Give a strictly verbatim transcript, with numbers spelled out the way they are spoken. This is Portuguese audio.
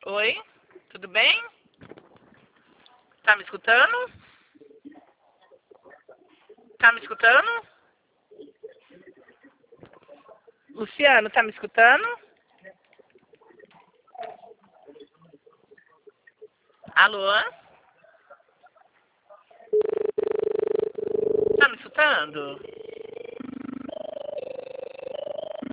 Oi, tudo bem? Tá me escutando? Tá me escutando? Luciano, tá me escutando? Alô? Tá me escutando?